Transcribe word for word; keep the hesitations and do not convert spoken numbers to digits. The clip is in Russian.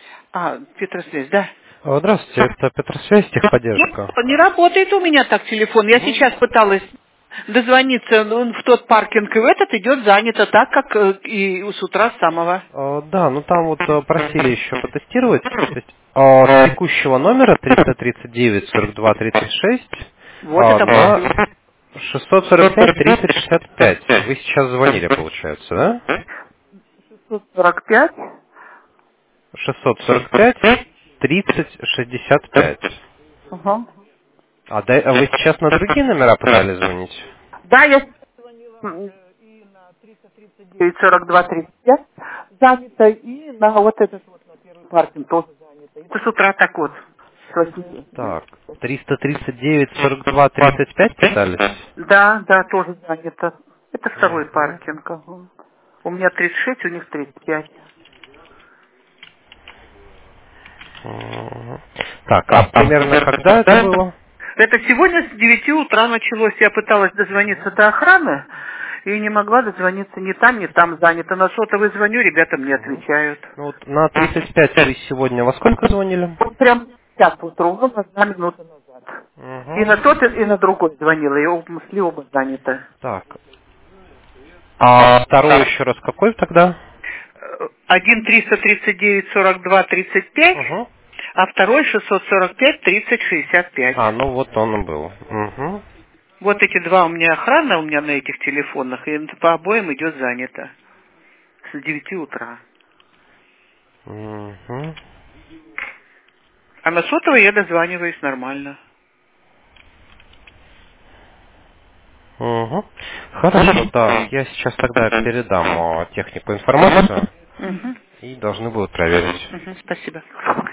А, Петросвязь, да? О, Здравствуйте, это Петросвязь, техподдержка. Ну, не работает у меня так телефон. Я Ну, сейчас пыталась дозвониться ну, в тот паркинг, и в этот идет занято так, как э, и с утра с самого. э, да, ну там вот э, просили еще потестировать. То есть, э, с текущего номера триста тридцать девять сорок два тридцать шесть Вот э, это на мой. шестьсот сорок пять тридцать шестьдесят пять. Вы сейчас звонили, получается, да? шестьсот сорок пять. шестьсот сорок пять тридцать шестьдесят пять. Ага. А, да, а вы сейчас на другие номера пытались звонить? Да, я м, девять сорок два тридцать пять занято, и на вот этот вот на первый паркинг тоже занято. Это с утра так вот. С восьми. Так, триста тридцать девять сорок два тридцать пять пытались? Да, да, тоже занято. Это второй Мгм. паркинг. Ага. У меня тридцать шесть, у них тридцать пять. Мгм. Так, а примерно когда это было? Это сегодня с девяти утра началось. Я пыталась дозвониться до охраны и не могла дозвониться ни там, ни там занято. На сотовый звоню, ребята мне Мгм. отвечают. Ну вот на тридцать пять вы сегодня во сколько звонили? Вот прям сейчас вот ровно одна минута назад. И на Угу. тот, и на другой звонила, и оба, мысли оба заняты. Так. А второй еще раз какой тогда? Э, Один триста тридцать девять сорок два тридцать пять, Угу. а второй шестьсот сорок пять тридцать шестьдесят пять. А, ну вот он и был. Угу. Вот эти два у меня охрана у меня на этих телефонах, и по обоим идет занято. С девяти утра. Угу. А на сотовый я дозваниваюсь нормально. Угу. Хорошо, да. Я сейчас тогда передам а, технику информацию Угу. и должны будут проверить. Угу, спасибо.